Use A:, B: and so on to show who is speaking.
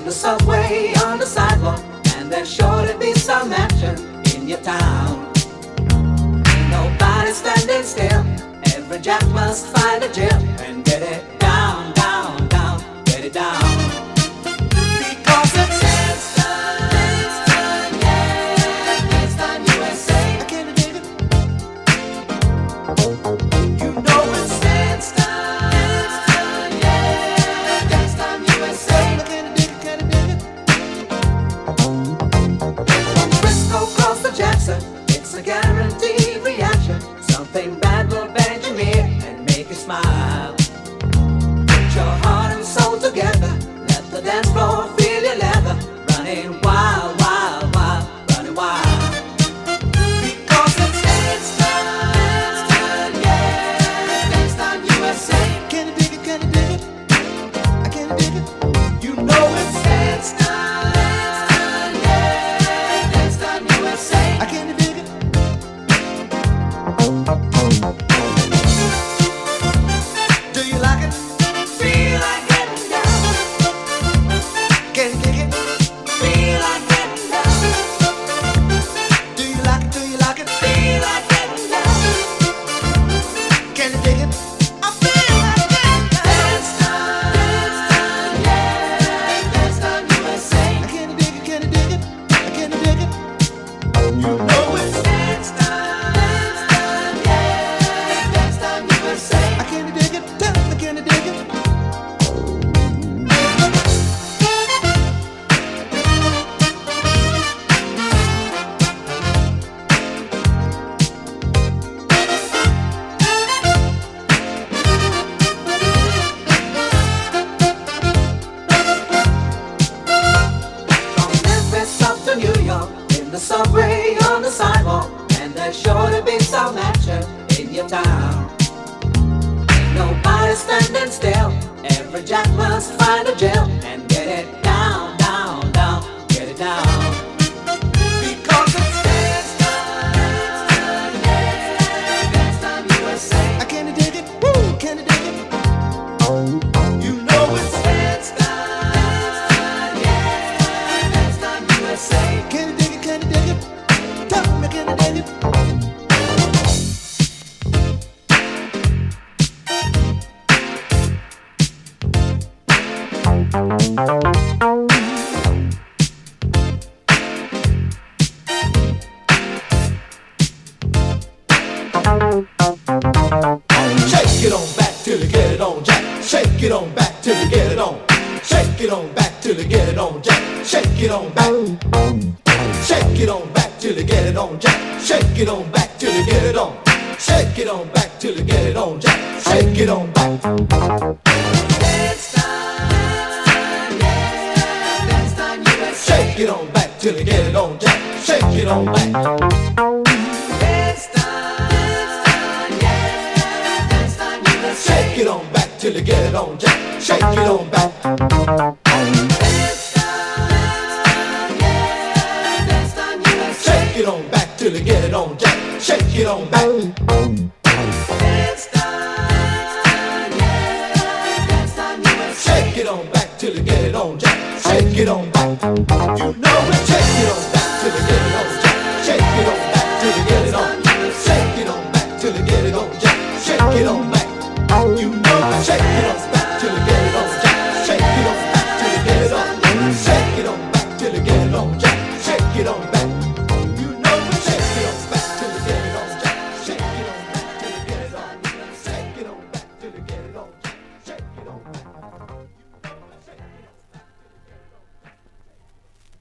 A: the subway, on the sidewalk, and there's sure to be some action in your town. Ain't nobody standing still. Every jack must find a Jill and get it down, down, down, get it down. Because it's dance time, yeah, dance time USA. I can't dig it. You know it's dance time, yeah, dance time USA. I can't dig it, can't dig it. From Frisco across to Jackson, it's a guaranteed reaction. Something bad will bend your ear and make you smile. Put your heart and soul together. Let the dance floor feel your leather. Running wild, wild, wild, running wild. Because it's dance time, yeah, dance time USA. Can you dig it, can you dig it? I can't dig it. You know it's dance time, yeah, dance time USA. I can't dig it. Do you like it? Feel like getting down. Can you dig it? Feel like getting down. Do you like it? Do you like it? Feel like getting down. Can you dig it? I feel like getting down. Dance time, yeah, dance time USA. I can't dig it, can you dig it? I can't dig it. You know it's dance time, yeah, dance time USA. I can't dig it, tell me, can you dig it? From Memphis up to New York, in the subway, on the sidewalk, and there's sure to be some action in your town. Ain't nobody standing still. Every jack must find a Jill and get it down, down, down, get it down. Because it's dance time, yeah, dance time USA. I can't dig it, woo, can you dig it? You know it's dance time, yeah, dance time USA. Can you dig it, can you dig it? Tell me, can you dig it?
B: Shake it on back till you get it on, Jack. Shake it on back till you get it on. Shake it on back till you get it on, Jack. Shake it on back. Shake it on back till you get it on, Jack. Shake it on back till you get it on. Shake it on back till you get it on, Jack. Shake it on back.
A: Dance time, yeah, dance time USA.
B: Shake it on back till you get it on, Jack. Shake it on back.
A: Dance time, yeah, dance time USA.
B: Shake it on back till you get it on, Jack. Shake it on back.
A: Dance time, yeah, dance time USA.
B: Shake it on back till you get it on, Jack. Shake it on back.
A: Dance time, yeah, dance time USA.
B: Shake it on back till you get it on, Jack. Shake it on back. You know